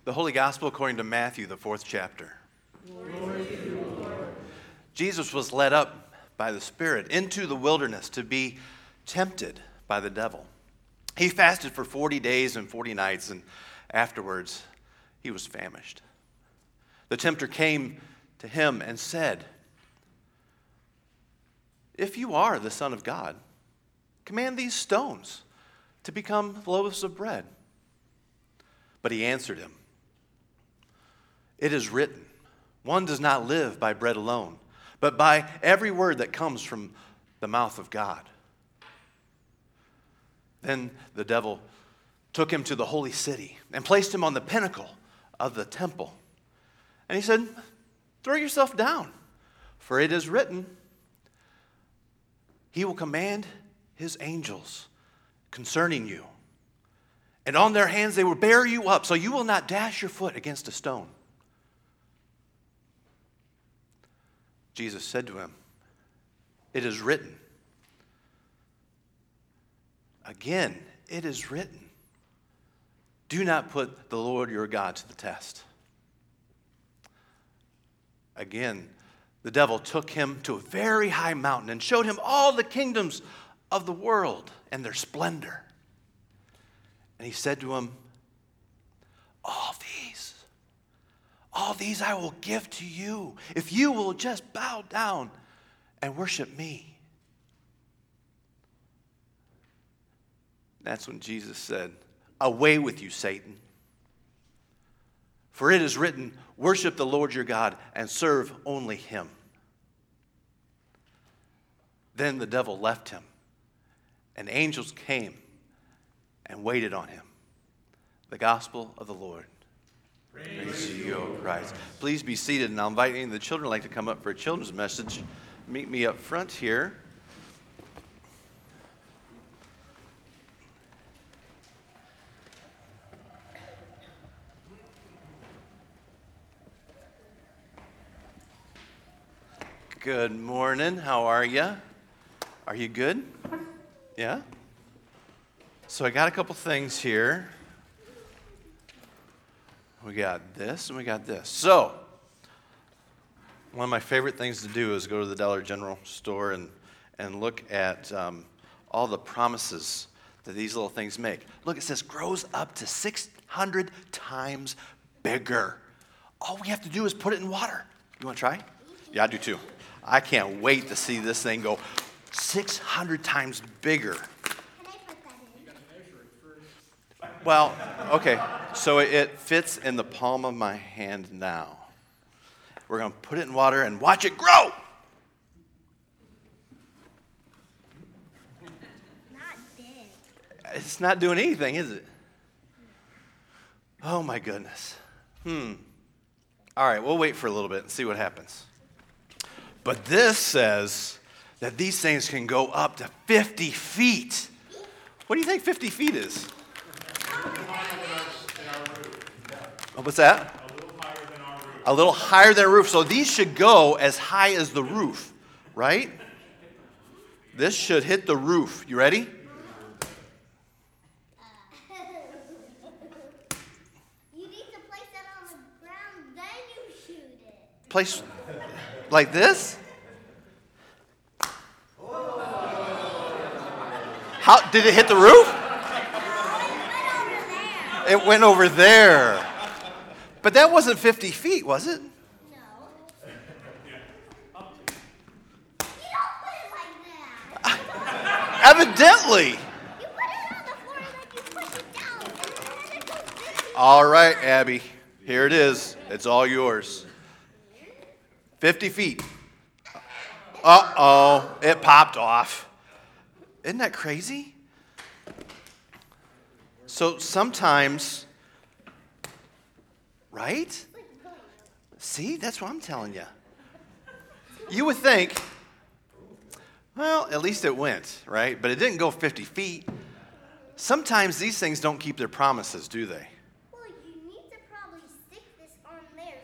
The Holy Gospel according to Matthew, the 4th chapter. Jesus was led up by the Spirit into the wilderness to be tempted by the devil. He fasted for 40 days and 40 nights, and afterwards he was famished. The tempter came to him and said, "If you are the Son of God, command these stones to become loaves of bread." But he answered him, "It is written, one does not live by bread alone, but by every word that comes from the mouth of God." Then the devil took him to the holy city and placed him on the pinnacle of the temple. And he said, "Throw yourself down, for it is written, he will command his angels concerning you, and on their hands they will bear you up, so you will not dash your foot against a stone." Jesus said to him, "It is written." Again, it is written, "Do not put the Lord your God to the test." Again, the devil took him to a very high mountain and showed him all the kingdoms of the world and their splendor. And he said to him, all these I will give to you if you will just bow down and worship me." That's when Jesus said, "Away with you, Satan. For it is written, worship the Lord your God and serve only him." Then the devil left him, and angels came and waited on him. The gospel of the Lord. Praise to you, O Christ. Please be seated, and I'll invite any of the children who'd like to come up for a children's message. Meet me up front here. Good morning. How are you? Are you good? Yeah? So I got a couple things here. We got this and we got this. So, one of my favorite things to do is go to the Dollar General store and look at all the promises that these little things make. Look, it says grows up to 600 times bigger. All we have to do is put it in water. You want to try? Yeah, I do too. I can't wait to see this thing go 600 times bigger. Well, okay, so it fits in the palm of my hand now. We're going to put it in water and watch it grow. Not big. It's not doing anything, is it? Oh, my goodness. All right, we'll wait for a little bit and see what happens. But this says that these things can go up to 50 feet. What do you think 50 feet is? Oh, what's that? A little higher than our roof. A little higher than a roof. So these should go as high as the roof, right? This should hit the roof. You ready? You need to place it on the ground, then you shoot it. Place like this? How did it hit the roof? It went over there. But that wasn't 50 feet, was it? No. You don't put it like that. Evidently. You put it on the floor and then you push it down. And then it goes this. All right, Abby. Here it is. It's all yours. 50 feet. Uh-oh. It popped off. Isn't that crazy? So sometimes, right? See, that's what I'm telling you. You would think, well, at least it went, right? But it didn't go 50 feet. Sometimes these things don't keep their promises, do they? Well, you need to probably stick this on there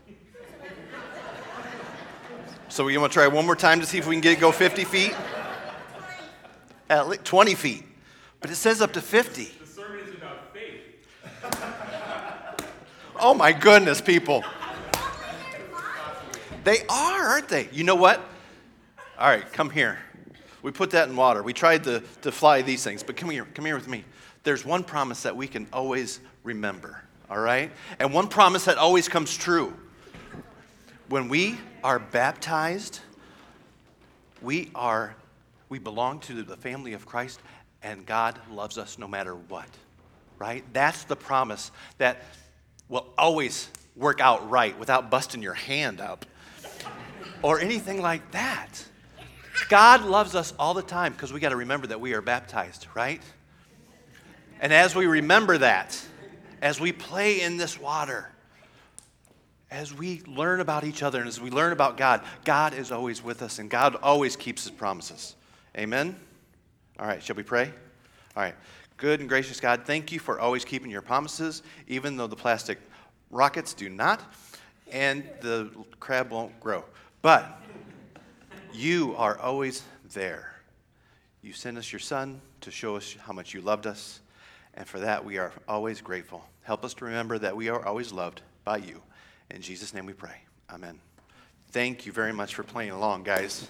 So you want to try one more time to see if we can get it go 50 feet? 20. At least 20 feet. But it says up to 50. The sermon is about faith. Oh my goodness, people. They are, aren't they? You know what? All right, come here. We put that in water. We tried to fly these things, but come here with me. There's one promise that we can always remember, all right? And one promise that always comes true. When we are baptized, we belong to the family of Christ, and God loves us no matter what, right? That's the promise that will always work out right without busting your hand up or anything like that. God loves us all the time because we got to remember that we are baptized, right? And as we remember that, as we play in this water, as we learn about each other and as we learn about God, God is always with us and God always keeps his promises. Amen? All right, shall we pray? All right. Good and gracious God, thank you for always keeping your promises, even though the plastic rockets do not and the crab won't grow. But you are always there. You sent us your son to show us how much you loved us, and for that we are always grateful. Help us to remember that we are always loved by you. In Jesus' name we pray. Amen. Thank you very much for playing along, guys.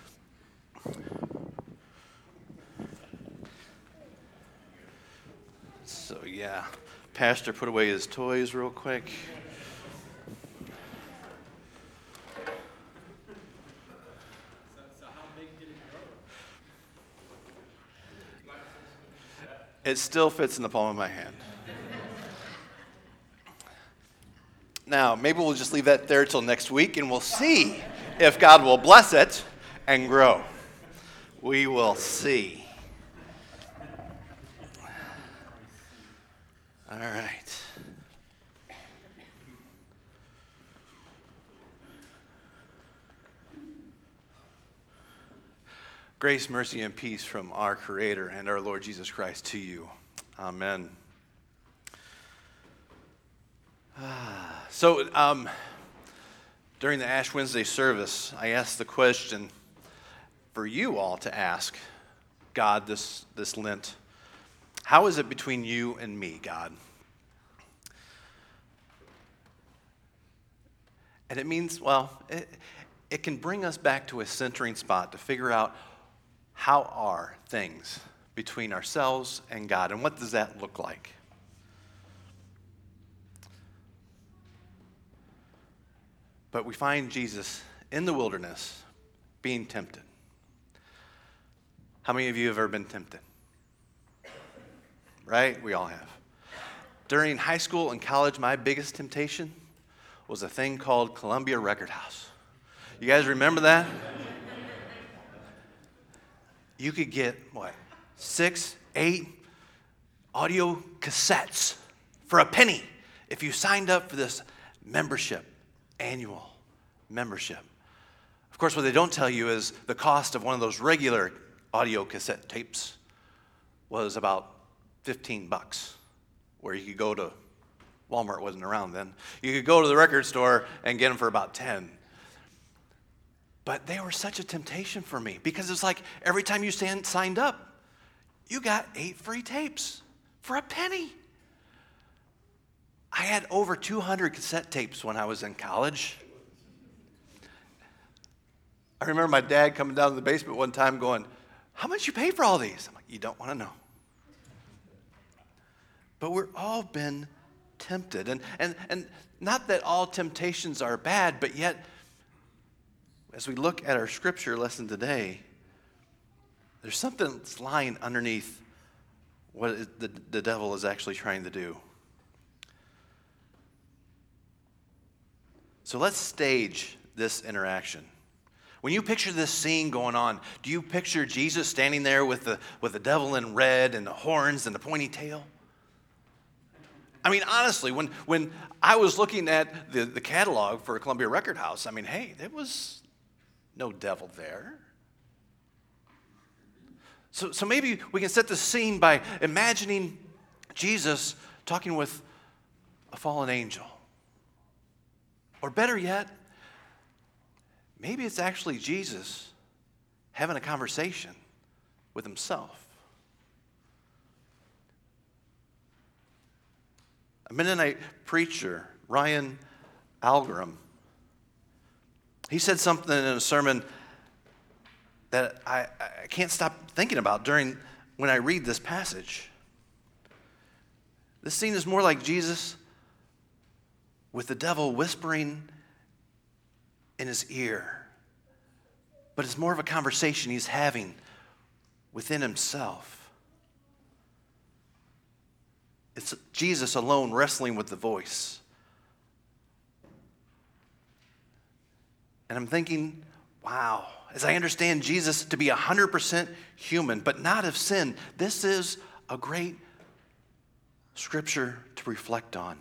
So, yeah, Pastor put away his toys real quick. So how big did it grow? It still fits in the palm of my hand. Now, maybe we'll just leave that there till next week, and we'll see if God will bless it and grow. We will see. All right. Grace, mercy, and peace from our Creator and our Lord Jesus Christ to you. Amen. So, during the Ash Wednesday service, I asked the question for you all to ask God this Lent. How is it between you and me, God? And it means, well, it can bring us back to a centering spot to figure out how are things between ourselves and God, and what does that look like? But we find Jesus in the wilderness being tempted. How many of you have ever been tempted? Right? We all have. During high school and college, my biggest temptation was a thing called Columbia Record House. You guys remember that? You could get, 6, 8 audio cassettes for a penny if you signed up for this membership, annual membership. Of course, what they don't tell you is the cost of one of those regular audio cassette tapes was about $15, where you could go to Walmart, wasn't around then. You could go to the record store and get them for about 10. But they were such a temptation for me because it's like every time you signed up, you got 8 free tapes for a penny. I had over 200 cassette tapes when I was in college. I remember my dad coming down to the basement one time going, "How much you pay for all these?" I'm like, "You don't want to know." But we've all been tempted. And not that all temptations are bad, but yet, as we look at our scripture lesson today, there's something that's lying underneath what the devil is actually trying to do. So let's stage this interaction. When you picture this scene going on, do you picture Jesus standing there with the devil in red and the horns and the pointy tail? I mean, honestly, when I was looking at the catalog for Columbia Record House, I mean, hey, there was no devil there. So maybe we can set the scene by imagining Jesus talking with a fallen angel. Or better yet, maybe it's actually Jesus having a conversation with himself. A Mennonite preacher Ryan Algram, he said something in a sermon that I can't stop thinking about when I read this passage. This scene is more like Jesus with the devil whispering in his ear. But it's more of a conversation he's having within himself. It's Jesus alone wrestling with the voice. And I'm thinking, wow, as I understand Jesus to be 100% human, but not of sin, this is a great scripture to reflect on.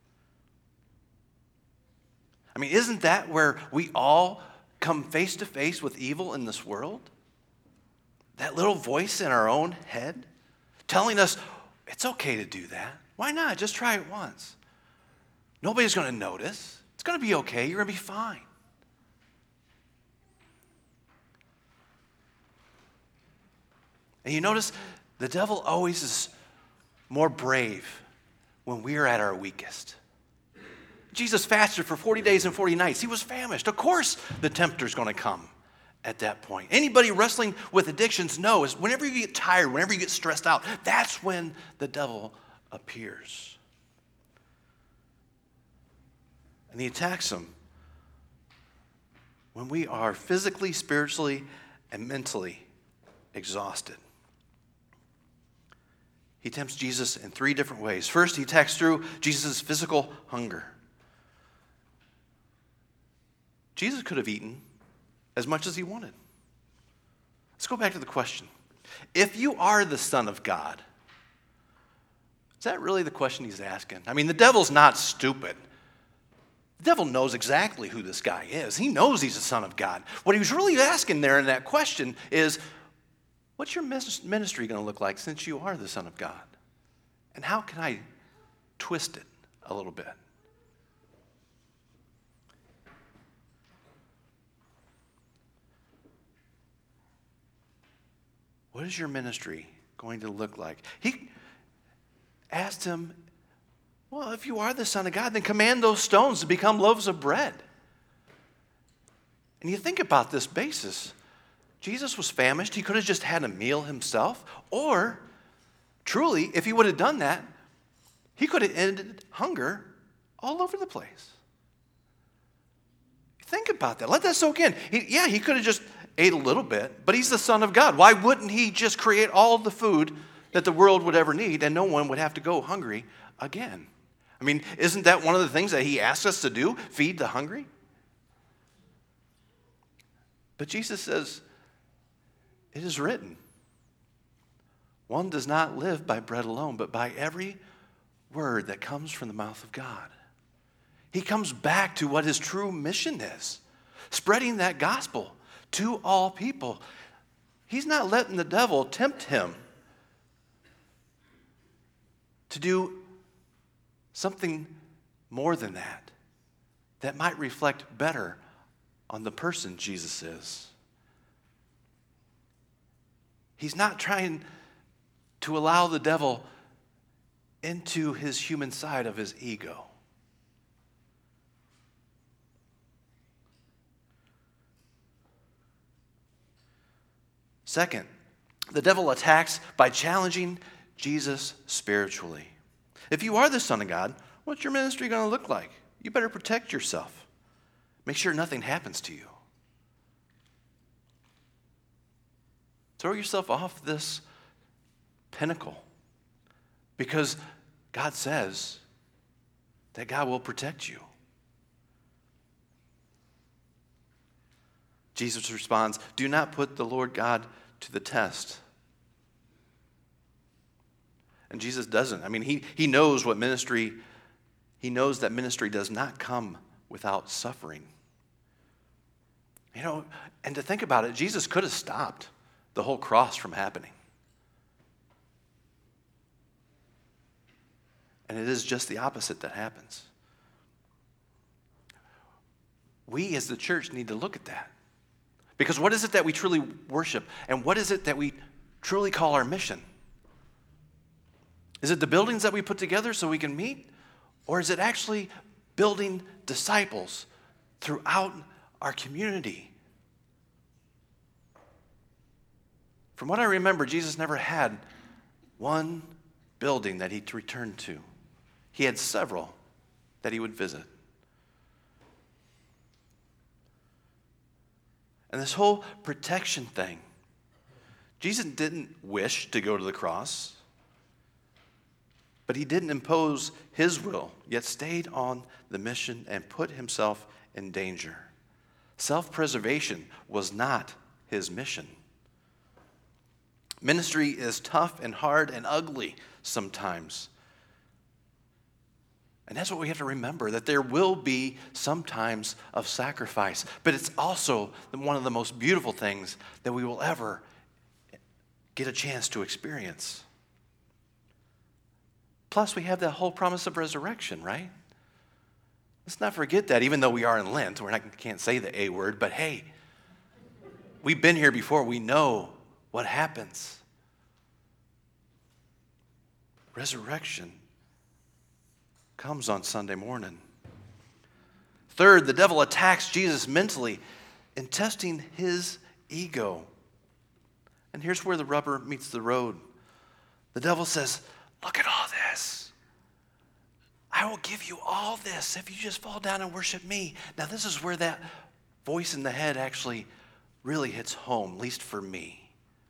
I mean, isn't that where we all come face to face with evil in this world? That little voice in our own head telling us, it's okay to do that. Why not? Just try it once. Nobody's going to notice. It's going to be okay. You're going to be fine. And you notice the devil always is more brave when we are at our weakest. Jesus fasted for 40 days and 40 nights. He was famished. Of course the tempter's going to come at that point. Anybody wrestling with addictions knows whenever you get tired, whenever you get stressed out, that's when the devil appears. And he attacks them when we are physically, spiritually, and mentally exhausted. He tempts Jesus in 3 different ways. First, he attacks through Jesus' physical hunger. Jesus could have eaten as much as he wanted. Let's go back to the question. If you are the Son of God, is that really the question he's asking? I mean, the devil's not stupid. The devil knows exactly who this guy is. He knows he's the Son of God. What he was really asking there in that question is, what's your ministry going to look like since you are the Son of God? And how can I twist it a little bit? What is your ministry going to look like? He asked him, well, if you are the Son of God, then command those stones to become loaves of bread. And you think about this basis. Jesus was famished. He could have just had a meal himself. Or, truly, if he would have done that, he could have ended hunger all over the place. Think about that. Let that soak in. He could have just ate a little bit, but he's the Son of God. Why wouldn't he just create all the food that the world would ever need and no one would have to go hungry again? I mean, isn't that one of the things that he asks us to do? Feed the hungry? But Jesus says, it is written, one does not live by bread alone, but by every word that comes from the mouth of God. He comes back to what his true mission is, spreading that gospel to all people. He's not letting the devil tempt him to do something more than that might reflect better on the person Jesus is. He's not trying to allow the devil into his human side of his ego. Second, the devil attacks by challenging Jesus spiritually. If you are the Son of God, what's your ministry going to look like? You better protect yourself. Make sure nothing happens to you. Throw yourself off this pinnacle because God says that God will protect you. Jesus responds, do not put the Lord God to the test. And Jesus doesn't. I mean, he knows what ministry, he knows that ministry does not come without suffering. You know, and to think about it, Jesus could have stopped the whole cross from happening. And it is just the opposite that happens. We as the church need to look at that. Because what is it that we truly worship? And what is it that we truly call our mission? Is it the buildings that we put together so we can meet? Or is it actually building disciples throughout our community. From what I remember, Jesus never had one building that he returned to. He had several that he would visit. And this whole protection thing, Jesus didn't wish to go to the cross, but he didn't impose his will, yet stayed on the mission and put himself in danger. Self-preservation was not his mission. Ministry is tough and hard and ugly sometimes. And that's what we have to remember, that there will be some times of sacrifice. But it's also one of the most beautiful things that we will ever get a chance to experience. Plus, we have that whole promise of resurrection, right? Let's not forget that, even though we are in Lent, can't say the A word, but hey, we've been here before. We know what happens. Resurrection comes on Sunday morning. Third, the devil attacks Jesus mentally in testing his ego. And here's where the rubber meets the road. The devil says, look at all this. I will give you all this if you just fall down and worship me. Now, this is where that voice in the head actually really hits home, at least for me.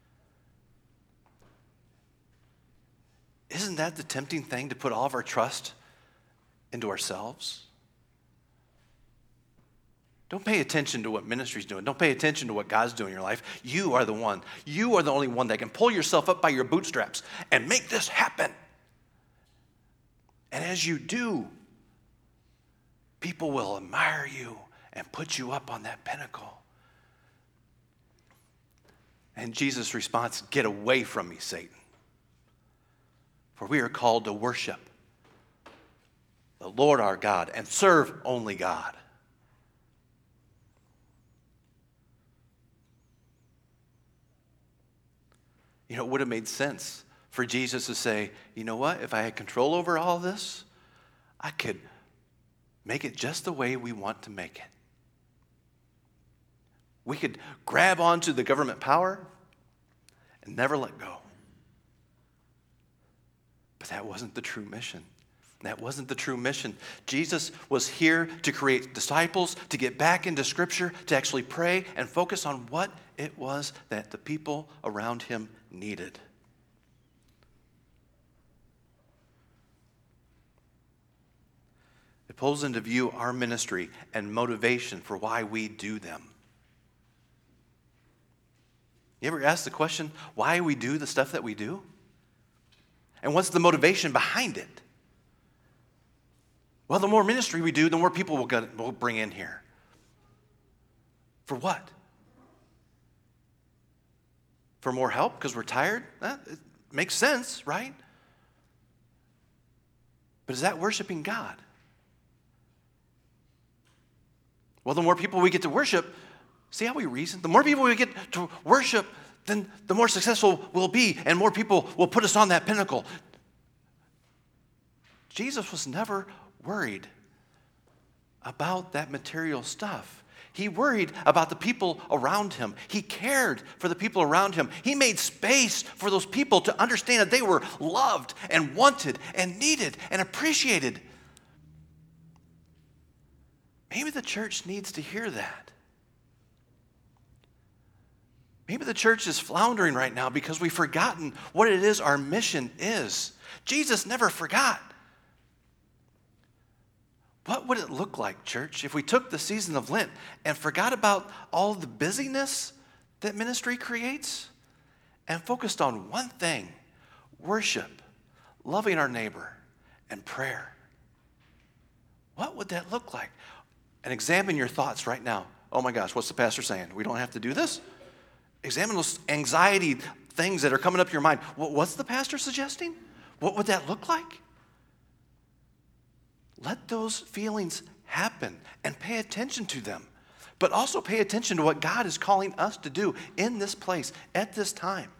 Isn't that the tempting thing, to put all of our trust into ourselves? Don't pay attention to what ministry's doing. Don't pay attention to what God's doing in your life. You are the one. You are the only one that can pull yourself up by your bootstraps and make this happen. And as you do, people will admire you and put you up on that pinnacle. And Jesus' response, get away from me, Satan. For we are called to worship the Lord our God and serve only God. You know, it would have made sense for Jesus to say, you know what, if I had control over all this, I could make it just the way we want to make it. We could grab onto the government power and never let go. But that wasn't the true mission. That wasn't the true mission. Jesus was here to create disciples, to get back into Scripture, to actually pray and focus on what it was that the people around him needed. It pulls into view our ministry and motivation for why we do them. You ever ask the question, why we do the stuff that we do? And what's the motivation behind it? Well, the more ministry we do, the more people we'll bring in here. For what? For more help because we're tired? It makes sense, right? But is that worshiping God? Well, the more people we get to worship, see how we reason? The more people we get to worship, then the more successful we'll be, and more people will put us on that pinnacle. Jesus was never worried about that material stuff. He worried about the people around him. He cared for the people around him. He made space for those people to understand that they were loved and wanted and needed and appreciated. Maybe the church needs to hear that. Maybe the church is floundering right now because we've forgotten what it is our mission is. Jesus never forgot. What would it look like, church, if we took the season of Lent and forgot about all the busyness that ministry creates and focused on one thing, worship, loving our neighbor, and prayer? What would that look like? And examine your thoughts right now. Oh my gosh, what's the pastor saying? We don't have to do this? Examine those anxiety things that are coming up to your mind. What's the pastor suggesting? What would that look like? Let those feelings happen and pay attention to them. But also pay attention to what God is calling us to do in this place at this time.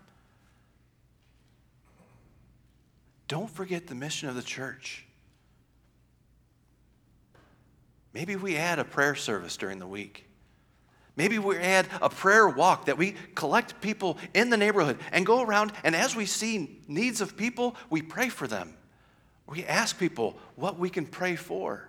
Don't forget the mission of the church. Maybe we add a prayer service during the week. Maybe we add a prayer walk that we collect people in the neighborhood and go around, and as we see needs of people, we pray for them. We ask people what we can pray for.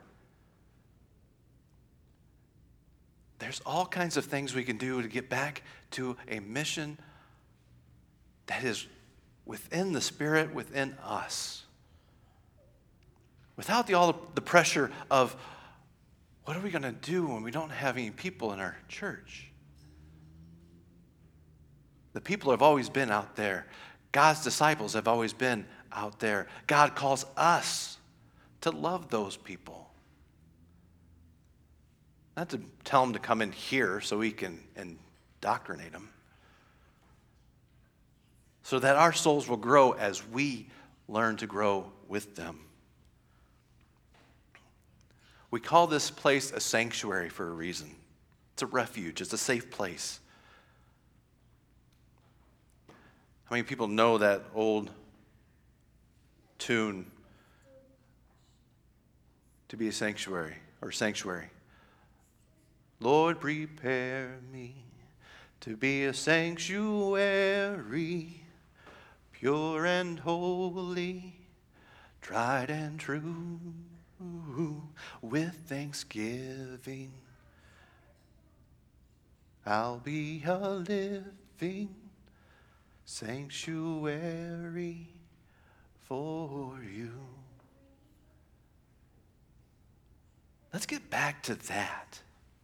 There's all kinds of things we can do to get back to a mission that is within the Spirit, within us. Without all the pressure of, what are we going to do when we don't have any people in our church? The people have always been out there. God's disciples have always been out there. God calls us to love those people. Not to tell them to come in here so we can indoctrinate them. So that our souls will grow as we learn to grow with them. We call this place a sanctuary for a reason. It's a refuge. It's a safe place. How many people know that old tune, to be a sanctuary, or sanctuary? Lord, prepare me to be a sanctuary, pure and holy, tried and true. With thanksgiving, I'll be a living sanctuary for you. Let's get back to that.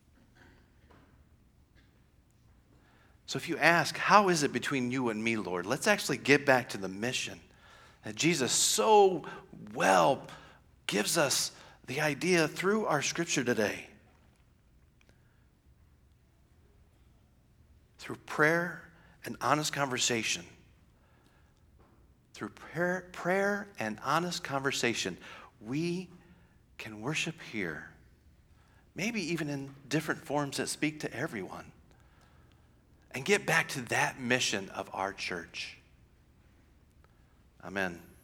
So if you ask, how is it between you and me, Lord? Let's actually get back to the mission that Jesus so well gives us the idea through our scripture today. Through prayer and honest conversation. Through prayer and honest conversation, we can worship here. Maybe even in different forms that speak to everyone. And get back to that mission of our church. Amen.